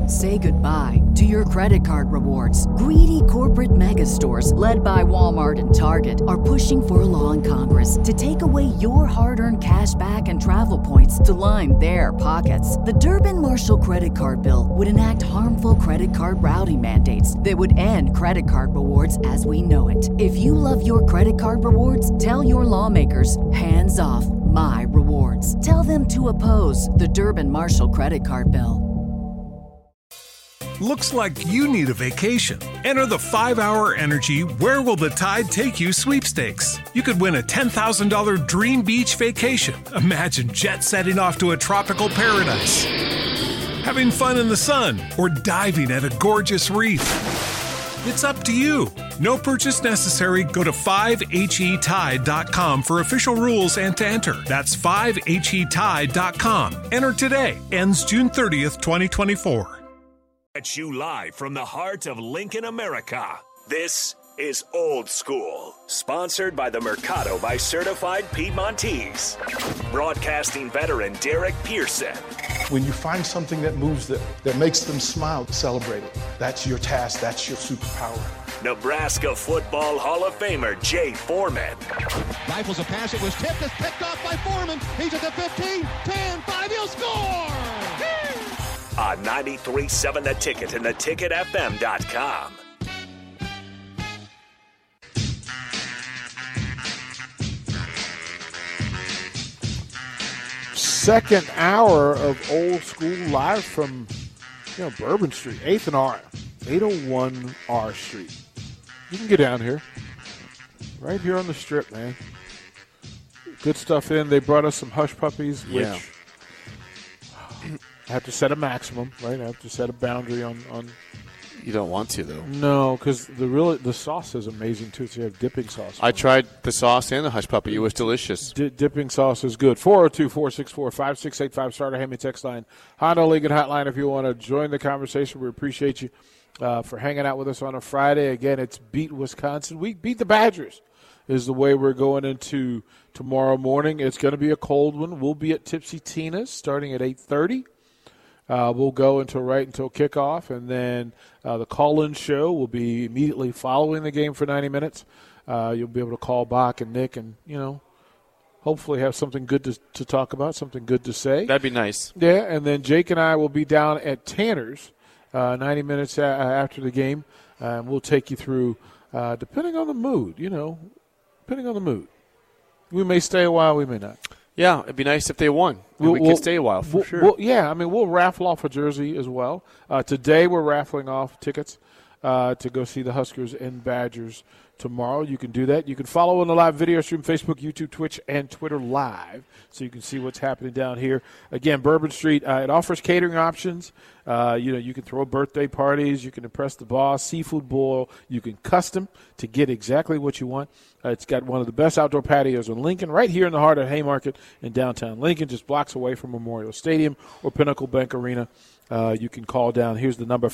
Say goodbye to your credit card rewards. Greedy corporate mega stores, led by Walmart and Target, are pushing for a law in Congress to take away your hard-earned cash back and travel points to line their pockets. The Durbin-Marshall credit card bill would enact harmful credit card routing mandates that would end credit card rewards as we know it. If you love your credit card rewards, tell your lawmakers, hands off my rewards. Tell them to oppose the Durbin-Marshall credit card bill. Looks like you need a vacation. Enter the 5-Hour Energy Where Will the Tide Take You sweepstakes. You could win a $10,000 dream beach vacation. Imagine jet setting off to a tropical paradise, having fun in the sun, or diving at a gorgeous reef. It's up to you. No purchase necessary. Go to 5HETide.com for official rules and to enter. That's 5HETide.com. Enter today. Ends June 30th, 2024. At you live from the heart of Lincoln, America. This is Old School, sponsored by the Mercado by Certified Piedmontese. Broadcasting veteran Derek Pearson. When you find something that moves them, that makes them smile, celebrate it. That's your task. That's your superpower. Nebraska Football Hall of Famer Jay Foreman. Rifles a pass. It was tipped. It's picked off by Foreman. He's at the 15, 10, 5. He'll score! On 93.7 The Ticket and theticketfm.com. Second hour of Old School live from Bourbon Street, 8th and R, 801 R Street. You can get down here, right here on the strip, man. Good stuff in. They brought us some hush puppies, which I have to set a maximum, right? I have to set a boundary on. You don't want to, though. No, because the sauce is amazing, too. So you have dipping sauce. I tried the sauce and the hush puppy. It was delicious. Dipping sauce is good. 402-464-5685, starter Hammy text line. Honda Lincoln hotline if you want to join the conversation. We appreciate you for hanging out with us on a Friday. Again, it's Beat Wisconsin. We beat the Badgers is the way we're going into tomorrow morning. It's going to be a cold one. We'll be at Tipsy Tina's starting at 8:30. We'll go until kickoff, and then the call-in show will be immediately following the game for 90 minutes. You'll be able to call Bach and Nick and, hopefully have something good to talk about, something good to say. That'd be nice. Yeah, and then Jake and I will be down at Tanner's 90 minutes after the game. We'll take you through, depending on the mood, depending on the mood. We may stay a while, we may not. Yeah, it'd be nice if they won. We could stay a while, for sure. We'll raffle off a jersey as well. Today we're raffling off tickets to go see the Huskers and Badgers tomorrow. You can do that. You can follow on the live video stream, Facebook, YouTube, Twitch, and Twitter live, so you can see what's happening down here. Again, Bourbon Street, it offers catering options. You can throw birthday parties. You can impress the boss, seafood boil. You can custom to get exactly what you want. It's got one of the best outdoor patios in Lincoln, right here in the heart of Haymarket in downtown Lincoln, just blocks away from Memorial Stadium or Pinnacle Bank Arena. You can call down. Here's the number,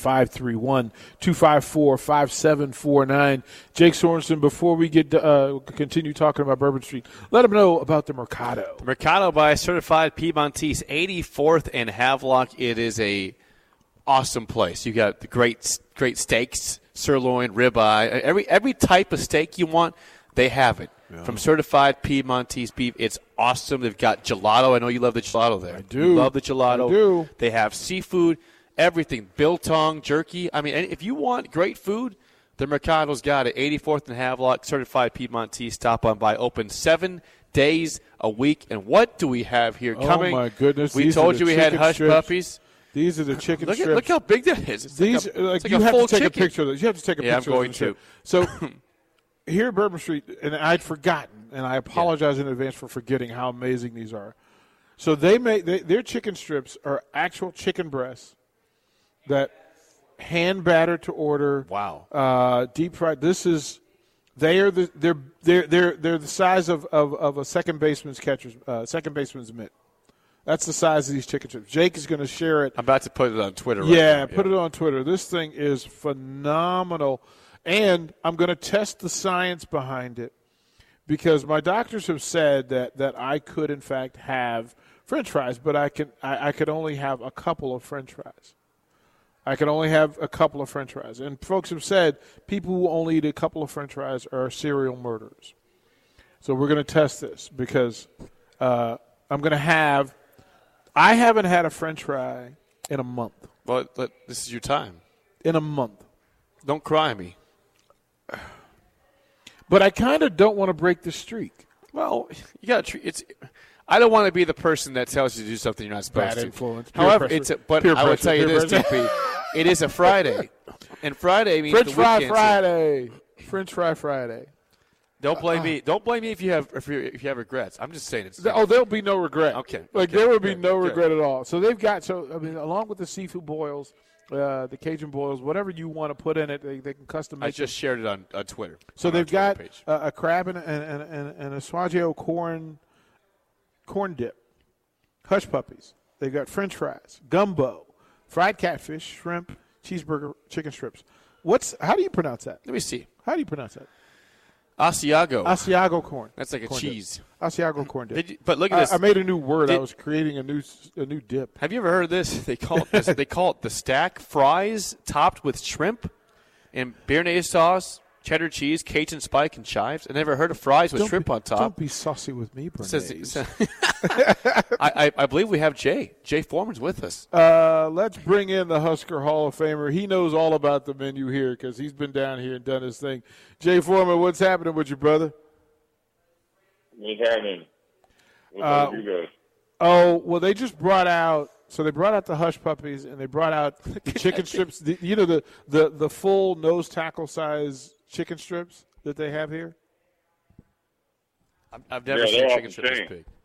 531-254-5749. Jake Sorensen, before we continue talking about Bourbon Street, let them know about the Mercado. The Mercado by Certified Piedmontese, 84th and Havelock. It is a awesome place. You got the great steaks, sirloin, ribeye, every type of steak you want, they have it. Yeah. From Certified Piedmontese beef, it's awesome. They've got gelato. I know you love the gelato there. I do. You love the gelato. I do. They have seafood, everything, biltong, jerky. I mean, if you want great food, the Mercado's got it. 84th and Havelock, Certified Piedmontese. Stop on by. Open 7 days a week. And what do we have here coming? Oh, my goodness. We told you we had hush puppies. These are the chicken strips. Look how big that is. It's These, like you a have full to take chicken. a picture of this. You have to take a picture I'm of going to. So here at Bourbon Street, and I'd forgotten, and I apologize in advance for forgetting how amazing these are. So their chicken strips are actual chicken breasts that hand battered to order. Wow. Deep fried. They're the size of a second baseman's mitt. That's the size of these chicken strips. Jake is going to share it. I'm about to put it on Twitter. Put it on Twitter. This thing is phenomenal. And I'm going to test the science behind it because my doctors have said that I could, in fact, have French fries, but I could only have a couple of French fries. I can only have a couple of French fries. And folks have said people who only eat a couple of French fries are serial murderers. So we're going to test this because I'm going to have – I haven't had a French fry in a month. Well, this is your time. In a month. Don't cry on me. But I kind of don't want to break the streak. Well, you got to treat – I don't want to be the person that tells you to do something you're not supposed Bad to. influence. However, Peer I would tell you this, pressure. DP. It is a Friday. And Friday means French the fry weekend. Friday. French fry Friday. Don't blame me. Don't blame me if you have regrets. I'm just saying it's. There'll be no regret. Okay. There will be no regret at all. So they've got along with the seafood boils, the Cajun boils, whatever you want to put in it, they can custom make. I just shared it on Twitter. So they've got a crab and a Swagio corn dip, hush puppies. They've got French fries, gumbo, fried catfish, shrimp, cheeseburger, chicken strips. How do you pronounce that? Let me see. How do you pronounce that? Asiago corn. That's like a corn cheese. Dip. Asiago corn dip. But look at this. I made a new word. I was creating a new dip. Have you ever heard of this? They call it the stack fries topped with shrimp and béarnaise sauce, cheddar cheese, Cajun spike, and chives. I never heard of fries with shrimp on top. Don't be saucy with me, Bernays. I believe we have Jay. Jay Foreman's with us. Let's bring in the Husker Hall of Famer. He knows all about the menu here because he's been down here and done his thing. Jay Foreman, what's happening with you, brother? What's happening? What's you guys? Oh, well, they just brought out – so they brought out the hush puppies and they brought out the chicken strips. The full nose tackle size chicken strips that they have here? I've never seen chicken strips this big.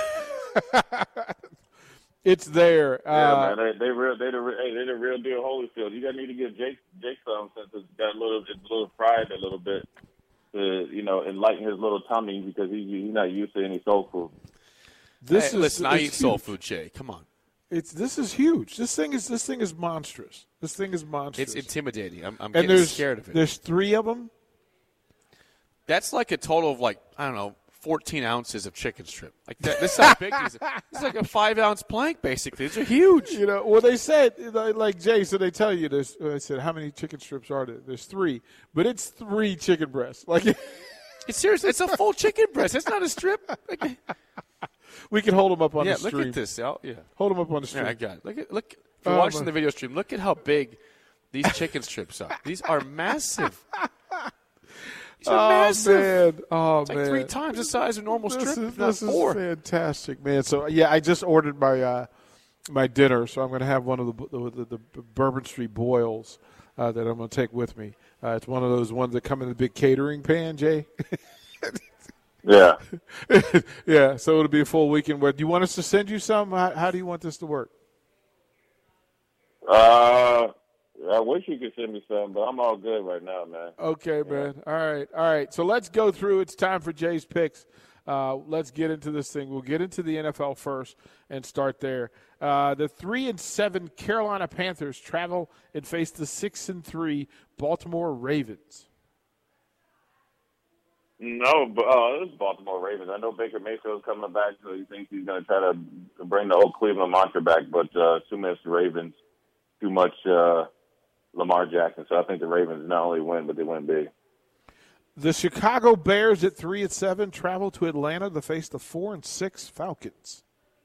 It's there. Yeah, man, they're the real deal Holyfield. You need to give Jake some since it's a little fried a little bit to enlighten his little tummy because he's not used to any soul food. Listen, I eat soul food, Jay. Come on. This is huge. This thing is monstrous. This thing is monstrous. It's intimidating. I'm getting scared of it. There's 3 of them. That's like a total of 14 ounces of chicken strip. Like that. This is how big these are. It's like a 5-ounce plank, basically. These are huge. Well, they said, like Jay, so they tell you this. I said, how many chicken strips are there? There's 3, but it's 3 chicken breasts. Like, it's serious. It's a full chicken breast. It's not a strip. We can hold them up on the stream. Look at this. Yeah, hold them up on the stream. Yeah, I got it. Look. If you're watching the video stream, look at how big these chicken strips are. These are massive. These are massive. Man. It's like 3 times the size of a normal strip. This is fantastic, man. So, I just ordered my dinner, so I'm going to have one of the Bourbon Street boils that I'm going to take with me. It's one of those ones that come in the big catering pan, Jay. Yeah. Yeah, so it'll be a full weekend. Do you want us to send you some? How do you want this to work? I wish you could send me some, but I'm all good right now, man. Okay, man. All right. So let's go through. It's time for Jay's picks. Let's get into this thing. We'll get into the NFL first and start there. The 3-7 Carolina Panthers travel and face the 6-3 Baltimore Ravens. No, but it's Baltimore Ravens. I know Baker Mayfield's coming back, so he thinks he's going to try to bring the old Cleveland mantra back, but too much Ravens, too much Lamar Jackson. So I think the Ravens not only win, but they win big. The Chicago Bears at 3-7 travel to Atlanta to face the 4-6 Falcons.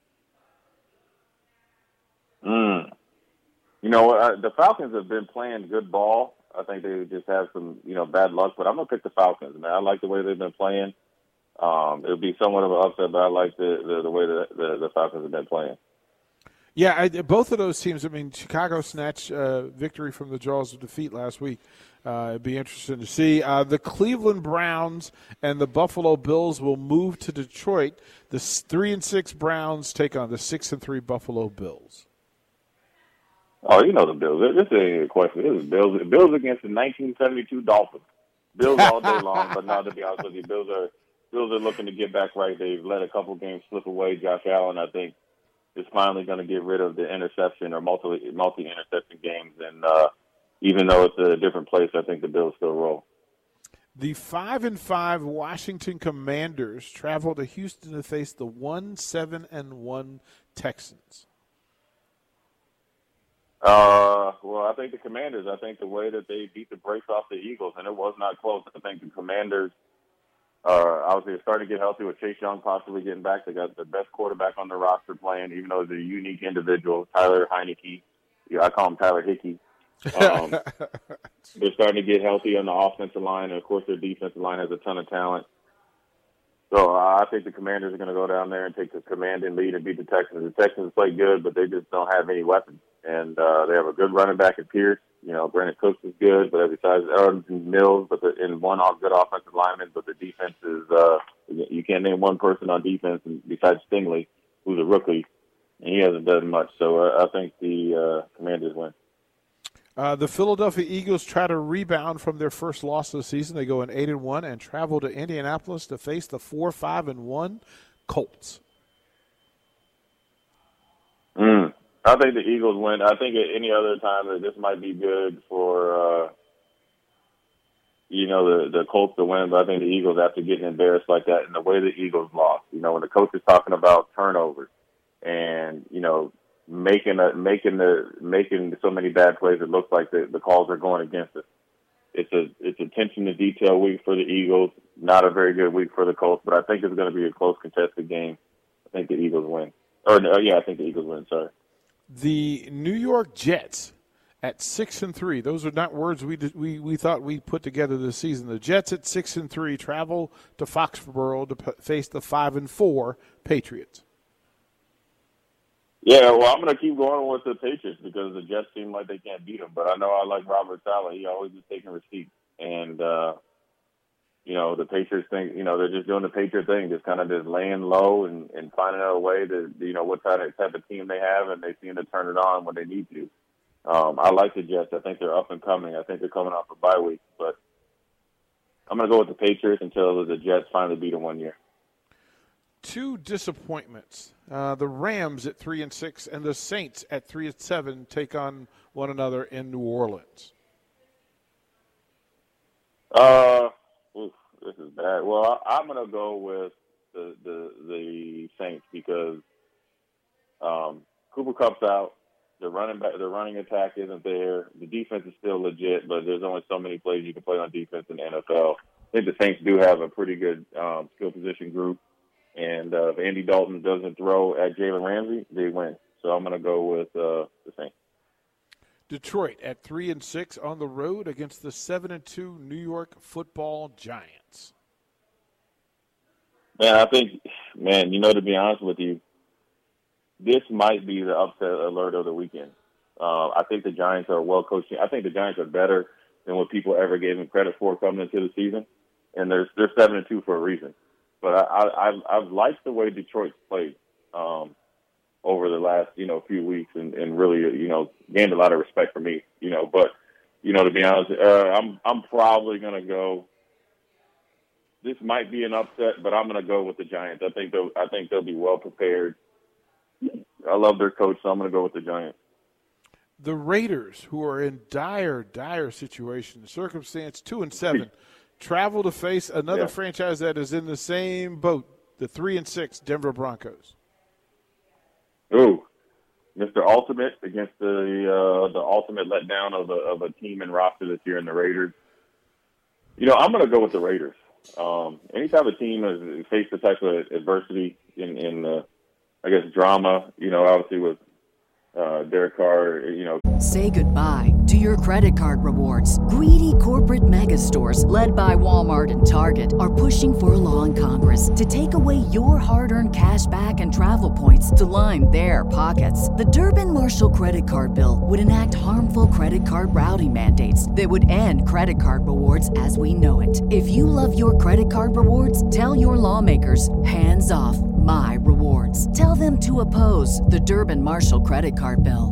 The Falcons have been playing good ball. I think they just have some, bad luck, but I'm going to pick the Falcons, man. I like the way they've been playing. It'll be somewhat of an upset, but I like the way the Falcons have been playing. Yeah, both of those teams, Chicago snatched victory from the jaws of defeat last week. It'd be interesting to see. The Cleveland Browns and the Buffalo Bills will move to Detroit. The 3-6 Browns take on the 6-3 Buffalo Bills. Oh, the Bills. This ain't a question. This is Bills. Bills against the 1972 Dolphins. Bills all day long, but now to be honest with you, Bills are looking to get back right. They've let a couple games slip away. Josh Allen, I think, is finally going to get rid of the interception or multi-interception games. And even though it's a different place, I think the Bills still roll. The 5-5 Washington Commanders travel to Houston to face the 1-7-1 Texans. Well, I think the Commanders. I think the way that they beat the brakes off the Eagles, and it was not close. I think the Commanders obviously starting to get healthy with Chase Young possibly getting back. They got the best quarterback on the roster playing, even though he's a unique individual, Tyler Heineke. I call him Tyler Hickey. They're starting to get healthy on the offensive line, and, of course, their defensive line has a ton of talent. So I think the Commanders are going to go down there and take the commanding lead and beat the Texans. The Texans play good, but they just don't have any weapons. And they have a good running back at Pierce. You know, Brandon Cooks is good, but besides Arden Mills, and one good offensive lineman, but the defense is you can't name one person on defense besides Stingley, who's a rookie, and he hasn't done much. So I think the Commanders win. The Philadelphia Eagles try to rebound from their first loss of the season. They go in 8-1 and travel to Indianapolis to face the 4-5-1 Colts. I think the Eagles win. I think at any other time that this might be good for, the Colts to win. But I think the Eagles, after getting embarrassed like that, and the way the Eagles lost, when the coach is talking about turnovers and, making so many bad plays, it looks like the calls are going against us. It's attention to detail week for the Eagles. Not a very good week for the Colts, but I think it's going to be a close contested game. I think the Eagles win. I think the Eagles win. Sorry. The New York Jets at 6-3. Those are not words we thought we put together this season. The Jets at 6-3 travel to Foxborough to face the 5-4 Patriots. Yeah, well, I'm going to keep going with the Patriots because the Jets seem like they can't beat them. But I know I like Robert Saleh. He always is taking receipts. And, the Patriots think, they're just doing the Patriot thing, just kind of just laying low and finding out a way to, what type of team they have, and they seem to turn it on when they need to. I like the Jets. I think they're up and coming. I think they're coming off a bye week. But I'm going to go with the Patriots until the Jets finally beat them one year. Two disappointments. The Rams at 3-6 and the Saints at 3-7 take on one another in New Orleans. This is bad. Well, I'm going to go with the Saints because Cooper Kupp's out. The running attack isn't there. The defense is still legit, but there's only so many plays you can play on defense in the NFL. I think the Saints do have a pretty good skill position group. And if Andy Dalton doesn't throw at Jalen Ramsey, they win. So I'm going to go with the Saints. Detroit at 3-6 on the road against the 7-2 New York Football Giants. Man, I think, to be honest with you, this might be the upset alert of the weekend. I think the Giants are well coached. I think the Giants are better than what people ever gave them credit for coming into the season, and they're 7-2 for a reason. But I've liked the way Detroit's played over the last few weeks, and really gained a lot of respect for me. But to be honest, I'm probably gonna go. This might be an upset, but I'm gonna go with the Giants. I think they'll be well prepared. I love their coach, so I'm gonna go with the Giants. The Raiders, who are in dire situation, circumstance 2-7. Travel to face another franchise that is in the same boat, the 3-6 Denver Broncos. Ooh, Mr. Ultimate against the ultimate letdown of a team and roster this year in the Raiders. I'm going to go with the Raiders. Anytime a team has faced the type of adversity in drama, obviously with Derek Carr, Say goodbye to your credit card rewards. Greedy corporate mega stores, led by Walmart and Target, are pushing for a law in Congress to take away your hard-earned cash back and travel points to line their pockets. The Durbin-Marshall credit card bill would enact harmful credit card routing mandates that would end credit card rewards as we know it. If you love your credit card rewards, tell your lawmakers, hands off my rewards. Tell them to oppose the Durbin-Marshall credit card bill.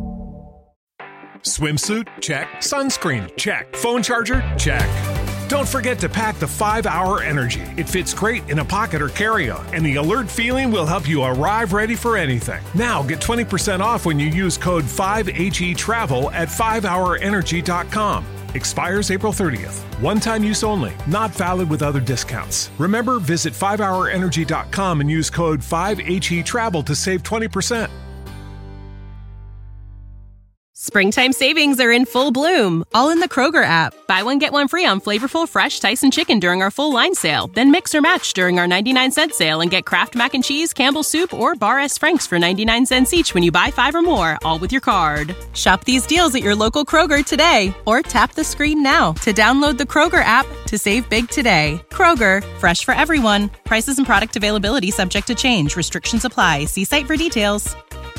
Swimsuit? Check. Sunscreen? Check. Phone charger? Check. Don't forget to pack the 5-Hour Energy. It fits great in a pocket or carry-on, and the alert feeling will help you arrive ready for anything. Now get 20% off when you use code 5HETRAVEL at 5hourenergy.com. Expires April 30th. One-time use only. Not valid with other discounts. Remember, visit 5hourenergy.com and use code 5HETRAVEL to save 20%. Springtime savings are in full bloom, all in the Kroger app. Buy one, get one free on flavorful, fresh Tyson chicken during our full line sale. Then mix or match during our 99-cent sale and get Kraft Mac and Cheese, Campbell's Soup, or Bar S. Frank's for 99 cents each when you buy 5 or more, all with your card. Shop these deals at your local Kroger today, or tap the screen now to download the Kroger app to save big today. Kroger, fresh for everyone. Prices and product availability subject to change. Restrictions apply. See site for details.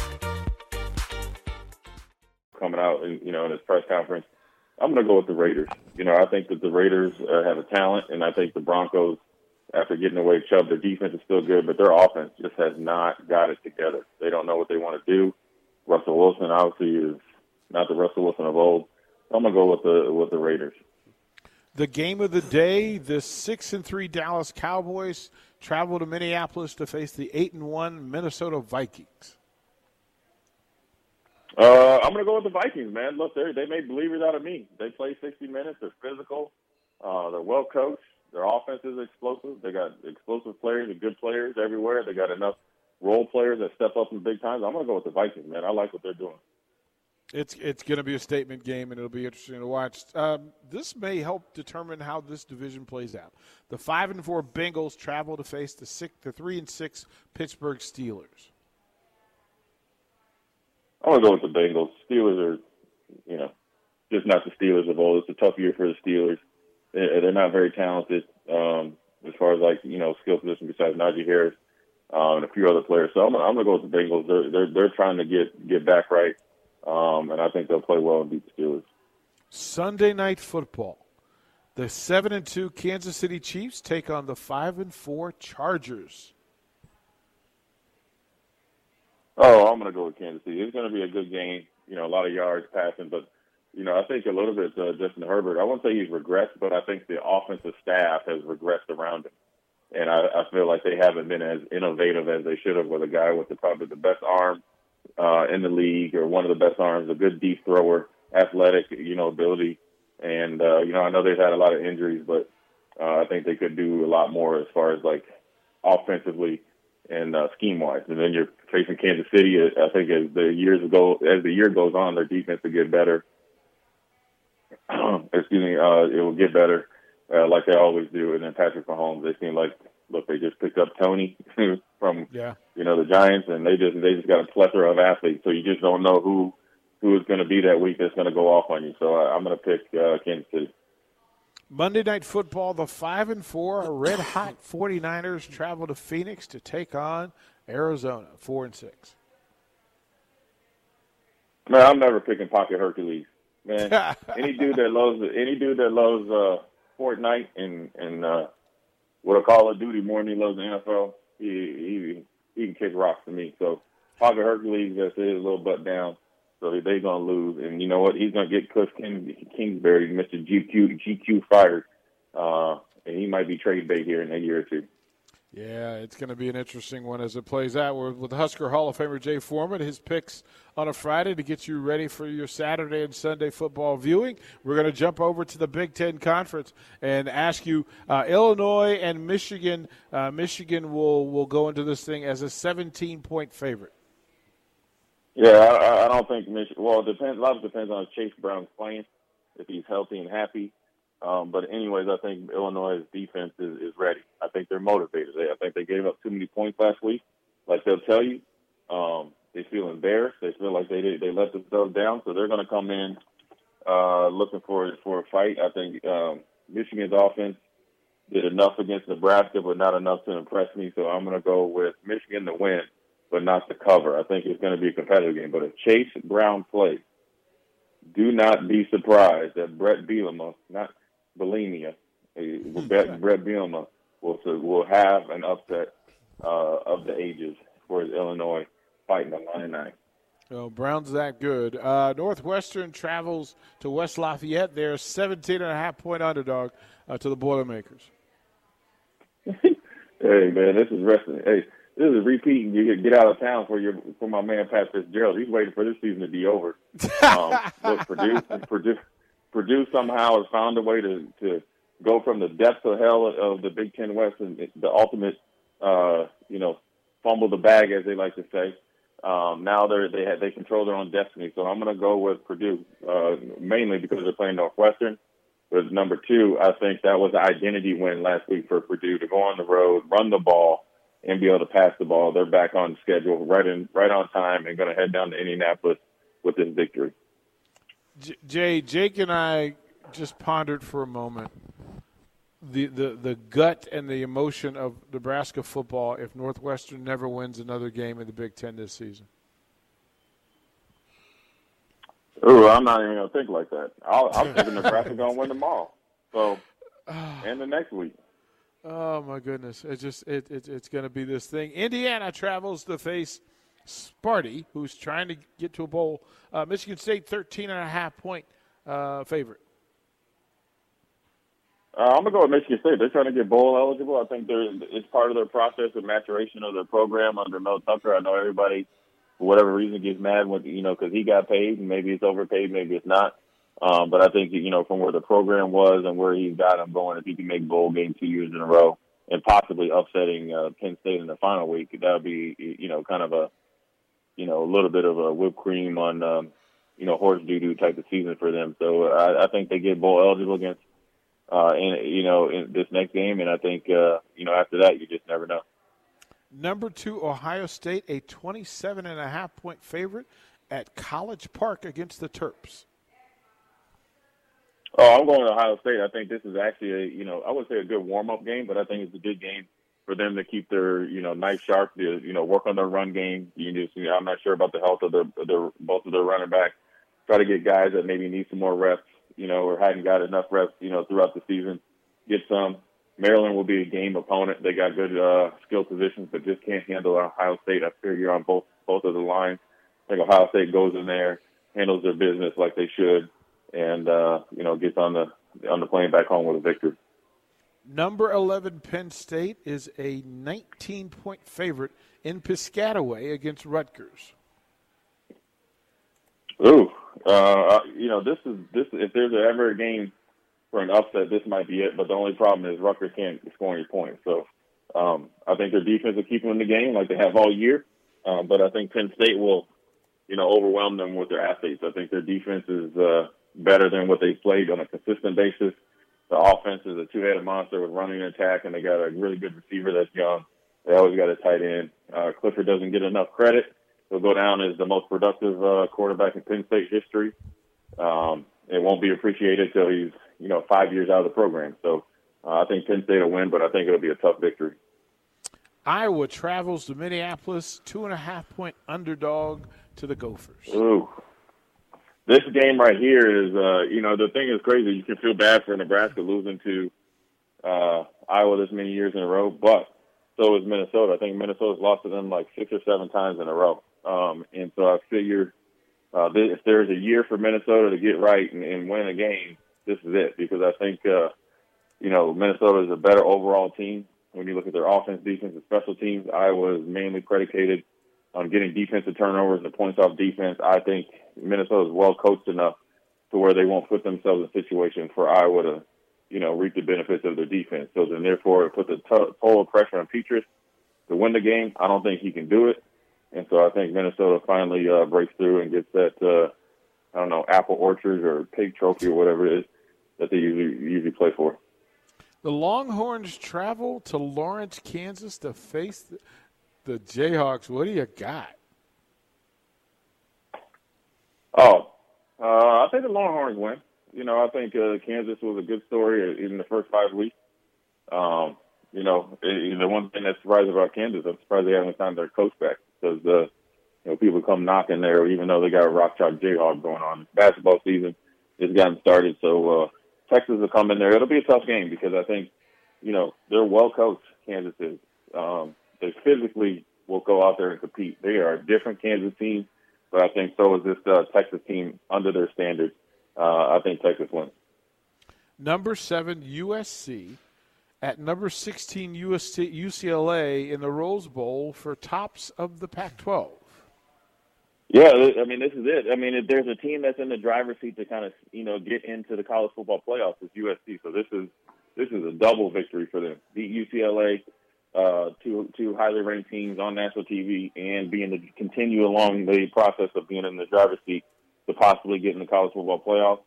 Coming out, in his press conference, I'm going to go with the Raiders. I think that the Raiders have a talent, and I think the Broncos, after getting away Chubb, their defense is still good, but their offense just has not got it together. They don't know what they want to do. Russell Wilson obviously is not the Russell Wilson of old. I'm going to go with the Raiders. The game of the day, the 6-3 Dallas Cowboys travel to Minneapolis to face the 8-1 Minnesota Vikings. I'm going to go with the Vikings, man. Look, they make believers out of me. They play 60 minutes. They're physical. They're well coached. Their offense is explosive. They got explosive players and good players everywhere. They got enough role players that step up in big times. I'm going to go with the Vikings, man. I like what they're doing. It's going to be a statement game, and it'll be interesting to watch. This may help determine how this division plays out. The 5-4 Bengals travel to face the 3-6 Pittsburgh Steelers. I'm going to go with the Bengals. Steelers are, just not the Steelers of old. It's a tough year for the Steelers. They're not very talented as far as, skill position besides Najee Harris and a few other players. So I'm going to go with the Bengals. They're trying to get back right, and I think they'll play well and beat the Steelers. Sunday Night Football. The 7-2 Kansas City Chiefs take on the 5-4 Chargers. Oh, I'm going to go with Kansas City. It's going to be a good game. A lot of yards passing, but, I think a little bit Justin Herbert. I won't say he's regressed, but I think the offensive staff has regressed around him. And I feel like they haven't been as innovative as they should have with a guy with probably the best arm in the league, or one of the best arms, a good deep thrower, athletic, ability. And, I know they've had a lot of injuries, but I think they could do a lot more as far as, offensively and scheme-wise. And then you're facing Kansas City. I think as the year goes on, their defense will get better. It will get better like they always do. And then Patrick Mahomes, they seem like, they just picked up Tony from the Giants, and they just got a plethora of athletes. So you just don't know who is going to be that week that's going to go off on you. So I'm going to pick Kansas City. Monday Night Football, the 5-4 red-hot 49ers travel to Phoenix to take on Arizona, 4-6. Man, I'm never picking Pocket Hercules. Man, any dude that loves Fortnite and what a Call of Duty more than he loves the NFL, he can kick rocks to me. So Pocket Hercules just is a little butt down. So they're going to lose. And you know what? He's going to get Cliff Kingsbury, Mr. GQ fired. And he might be trade bait here in a year or two. Yeah, it's going to be an interesting one as it plays out. We're with Husker Hall of Famer Jay Foreman, his picks on a Friday to get you ready for your Saturday and Sunday football viewing. We're going to jump over to the Big Ten Conference and ask you, Illinois and Michigan. Michigan will go into this thing as a 17-point favorite. Yeah, I don't think Michigan. Well, it depends. A lot of it depends on if Chase Brown's playing, if he's healthy and happy. But anyways, I think Illinois' defense is ready. I think they're motivated. I think they gave up too many points last week. Like they'll tell you, they feel embarrassed. They feel like they let themselves down. So they're going to come in looking for a fight. I think Michigan's offense did enough against Nebraska, but not enough to impress me. So I'm going to go with Michigan to win, but not to cover. I think it's going to be a competitive game. But if Chase Brown plays, do not be surprised that Brett Bielema, not Bulimia, Brett Bielema will have an upset of the ages for Illinois fighting the Illini. Well, Brown's that good. Northwestern travels to West Lafayette. They're a 17.5-point underdog to the Boilermakers. Hey, man, this is wrestling. Hey, this is repeating. You get out of town for my man Pat Fitzgerald. He's waiting for this season to be over. Look, Purdue somehow has found a way to go from the depths of hell of the Big Ten West and the ultimate, fumble the bag, as they like to say, Now they control their own destiny. So I'm going to go with Purdue, mainly because they're playing Northwestern. But number 2, I think that was an identity win last week for Purdue to go on the road, run the ball, and be able to pass the ball. They're back on schedule, right on time, and going to head down to Indianapolis with this victory. Jake and I just pondered for a moment the gut and the emotion of Nebraska football if Northwestern never wins another game in the Big Ten this season. Ooh, I'm not even going to think like that. I'm thinking Nebraska going to win tomorrow. So, and the next week. Oh my goodness! It's going to be this thing. Indiana travels to face Sparty, who's trying to get to a bowl. Michigan State 13.5-point favorite. I'm gonna go with Michigan State. They're trying to get bowl eligible. I think it's part of their process of maturation of their program under Mel Tucker. I know everybody, for whatever reason, gets mad when because he got paid, and maybe it's overpaid, maybe it's not. But I think from where the program was and where he's got him going, if he can make bowl game 2 years in a row and possibly upsetting Penn State in the final week, that would be kind of a little bit of a whipped cream on horse doo-doo type of season for them. So I think they get bowl eligible against. In this next game, and I think after that you just never know. Number 2, Ohio State, a 27.5-point favorite at College Park against the Terps. Oh, I'm going to Ohio State. I think this is actually I wouldn't say a good warm-up game, but I think it's a good game for them to keep their knife sharp, to work on their run game. I'm not sure about the health of both of their running backs. Try to get guys that maybe need some more reps. Or hadn't got enough reps, throughout the season, get some. Maryland will be a game opponent. They got good skill positions, but just can't handle Ohio State. I figure on both of the lines. I think Ohio State goes in there, handles their business like they should, and gets on the plane back home with a victory. Number 11 Penn State is a 19-point favorite in Piscataway against Rutgers. Ooh. This is if there's ever a game for an upset, this might be it. But the only problem is Rutgers can't score any points. So I think their defense will keep them in the game like they have all year. But I think Penn State will, overwhelm them with their athletes. I think their defense is better than what they've played on a consistent basis. The offense is a two-headed monster with running and attack, and they got a really good receiver that's young. They always got a tight end. Clifford doesn't get enough credit. He'll go down as the most productive quarterback in Penn State history. It won't be appreciated till he's, 5 years out of the program. So I think Penn State will win, but I think it'll be a tough victory. Iowa travels to Minneapolis, 2.5-point underdog to the Gophers. Ooh. This game right here is, the thing is crazy. You can feel bad for Nebraska losing to Iowa this many years in a row, but so is Minnesota. I think Minnesota's lost to them like 6 or 7 times in a row. And so I figure if there's a year for Minnesota to get right and win a game, this is it. Because I think, Minnesota is a better overall team. When you look at their offense, defense, and special teams, Iowa is mainly predicated on getting defensive turnovers and points off defense. I think Minnesota is well coached enough to where they won't put themselves in a situation for Iowa to, reap the benefits of their defense. So then, therefore, it puts the total pressure on Petrus to win the game. I don't think he can do it. And so I think Minnesota finally breaks through and gets that, Apple Orchard or Pig Trophy or whatever it is that they usually play for. The Longhorns travel to Lawrence, Kansas to face the Jayhawks. What do you got? I think the Longhorns win. I think Kansas was a good story in the first 5 weeks. The one thing that's surprising about Kansas, I'm surprised they haven't signed their coach back because, people come knocking there even though they got a rock chalk Jayhawk going on. Basketball season has gotten started, so Texas will come in there. It'll be a tough game because I think, they're well coached, Kansas is. They physically will go out there and compete. They are a different Kansas team, but I think so is this Texas team under their standards. I think Texas wins. Number 7, USC. At number 16, UCLA in the Rose Bowl for tops of the Pac-12. Yeah, I mean, this is it. I mean, if there's a team that's in the driver's seat to kind of, get into the college football playoffs, it's USC. So this is a double victory for them. Beat UCLA two highly ranked teams on national TV and continue along the process of being in the driver's seat to possibly get in the college football playoff.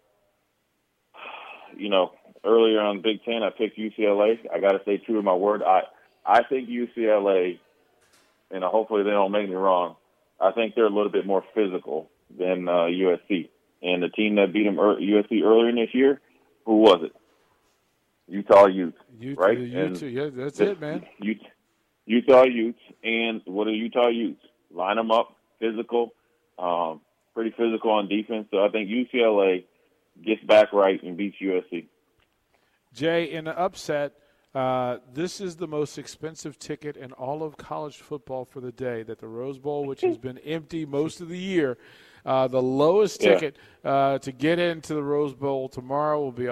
Earlier on Big Ten, I picked UCLA. I got to stay true to my word. I think UCLA, and hopefully they don't make me wrong, I think they're a little bit more physical than USC. And the team that beat them USC earlier in this year, who was it? Utah Utes, right? Yeah, that's it, man. Utah Utes, and what are Utah Utes? Line them up, physical, pretty physical on defense. So I think UCLA gets back right and beats USC. Jay, in the upset, this is the most expensive ticket in all of college football for the day, that the Rose Bowl, which has been empty most of the year, the lowest ticket to get into the Rose Bowl tomorrow will be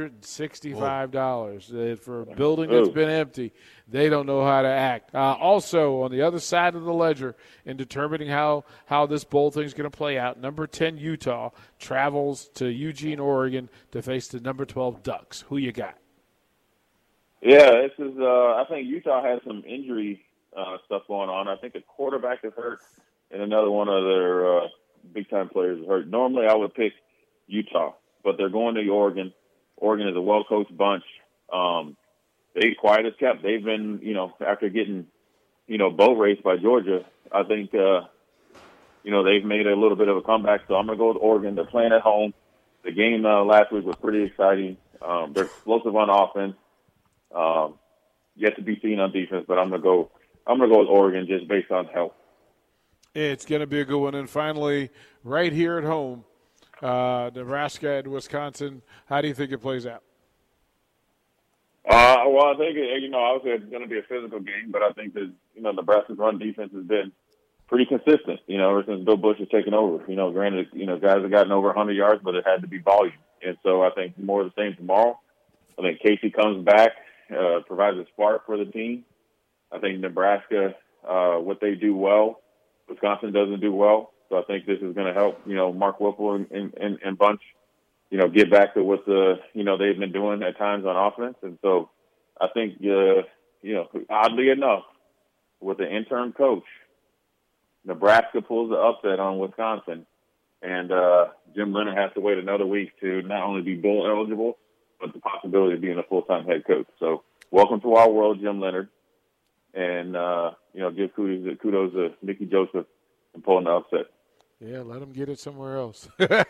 $165. For a building that's been empty, they don't know how to act. Also, on the other side of the ledger, in determining how this bowl thing is going to play out, number 10 Utah travels to Eugene, Oregon to face the number 12 Ducks. Who you got? Yeah, this is. I think Utah has some injury stuff going on. I think a quarterback is hurt, and another one of their big-time players is hurt. Normally, I would pick Utah, but they're going to Oregon. Oregon is a well-coached bunch. They quiet as kept. They've been, after getting, boat raced by Georgia, I think, they've made a little bit of a comeback. So I'm going to go with Oregon. They're playing at home. The game last week was pretty exciting. They're explosive on offense. Yet to be seen on defense, but I'm gonna go with Oregon just based on health. It's going to be a good one. And finally, right here at home, Nebraska and Wisconsin. How do you think it plays out? Well, I think obviously it's going to be a physical game, but I think that Nebraska's run defense has been pretty consistent. Ever since Bill Bush has taken over. Granted, guys have gotten over 100 yards, but it had to be volume, and so I think more of the same tomorrow. I think Casey comes back. Provides a spark for the team. I think Nebraska, what they do well, Wisconsin doesn't do well. So I think this is going to help, Mark Whipple and bunch, get back to what they've been doing at times on offense. And so I think, oddly enough, with the interim coach, Nebraska pulls the upset on Wisconsin, and Jim Leonard has to wait another week to not only be bowl eligible, but the possibility of being a full-time head coach. So welcome to our world, Jim Leonard. And, give kudos to Mickey Joseph and pulling the upset. Yeah, let him get it somewhere else.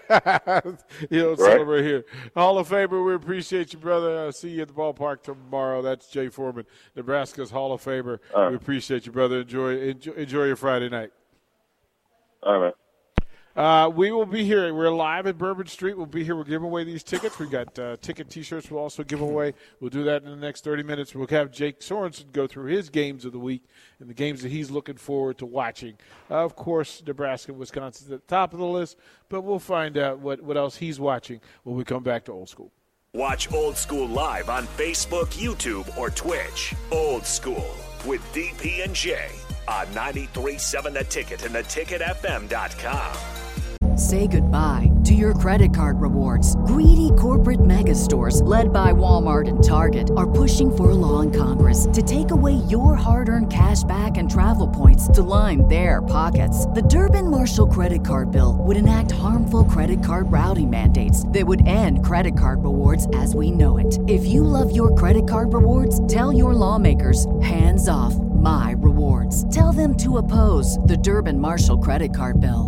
Celebrate here. Hall of Famer, we appreciate you, brother. I'll see you at the ballpark tomorrow. That's Jay Foreman, Nebraska's Hall of Famer. Right. We appreciate you, brother. Enjoy your Friday night. All right, man. We will be here. We're live at Bourbon Street. We'll be here. We'll give away these tickets. We got ticket T-shirts we'll also give away. We'll do that in the next 30 minutes. We'll have Jake Sorensen go through his games of the week and the games that he's looking forward to watching. Of course, Nebraska and Wisconsin's at the top of the list, but we'll find out what else he's watching when we come back to Old School. Watch Old School live on Facebook, YouTube, or Twitch. Old School with DP and J on 93.7 The Ticket and theticketfm.com. Say goodbye to your credit card rewards. Greedy corporate mega stores, led by Walmart and Target, are pushing for a law in Congress to take away your hard-earned cash back and travel points to line their pockets. The Durbin-Marshall credit card bill would enact harmful credit card routing mandates that would end credit card rewards as we know it. If you love your credit card rewards, tell your lawmakers, hands off my rewards. Tell them to oppose the Durbin-Marshall credit card bill.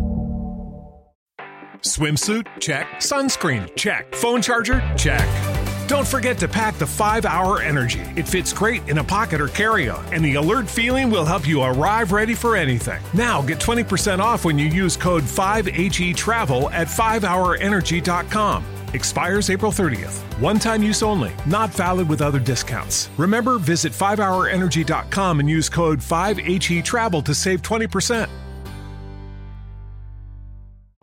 Swimsuit? Check. Sunscreen? Check. Phone charger? Check. Don't forget to pack the 5-Hour Energy. It fits great in a pocket or carry-on, and the alert feeling will help you arrive ready for anything. Now get 20% off when you use code 5HETRAVEL at 5hourenergy.com. Expires April 30th. One-time use only. Not valid with other discounts. Remember, visit 5hourenergy.com and use code 5HETRAVEL to save 20%.